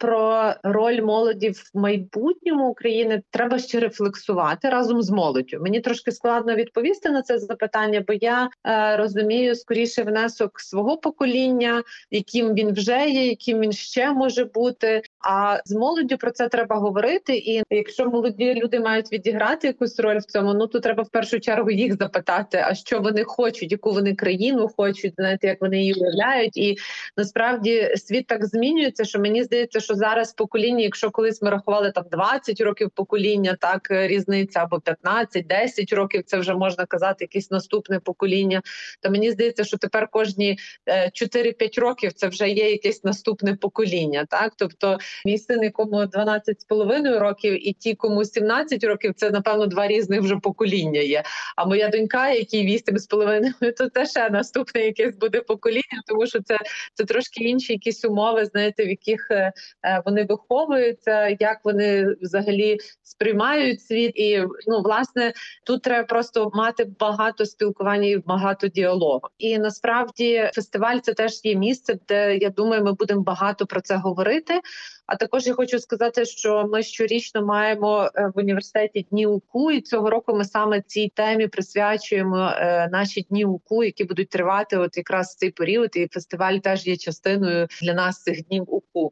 про роль молоді в майбутньому України треба ще рефлексувати разом з молоддю. Мені трошки складно відповісти на це запитання, бо я розумію скоріше внесок свого покоління, яким він вже є, яким він ще може бути. А з молоддю про це треба говорити. І якщо молоді люди мають відіграти якусь роль в цьому, то треба в першу чергу їх запитати, а що вони хочуть, яку вони країну хочуть, знаєте, як вони її уявляють. І насправді світ так змінюється, що мені здається, що зараз покоління, якщо колись ми рахували там 20 років покоління, так різниця, або 15-10 років, це вже можна казати якесь наступне покоління, то мені здається, що тепер кожні 4-5 років це вже є якесь наступне покоління. Так, тобто мій син, якому 12,5 років, і ті, кому 17 років, це, напевно, два різних вже покоління є. А моя донька, якій 8,5, то це ще наступне якесь буде покоління, тому що це трошки інші якісь умови, знаєте, в яких вони виховуються, як вони взагалі сприймають світ. І, власне, тут треба просто мати багато спілкування і багато діалогу. І насправді фестиваль – це теж є місце, де, я думаю, ми будемо багато про це говорити. А також я хочу сказати, що ми щорічно маємо в університеті Дні УКУ, і цього року ми саме цій темі присвячуємо наші Дні УКУ, які будуть тривати от якраз цей період, і фестиваль теж є частиною для нас цих Днів УКУ.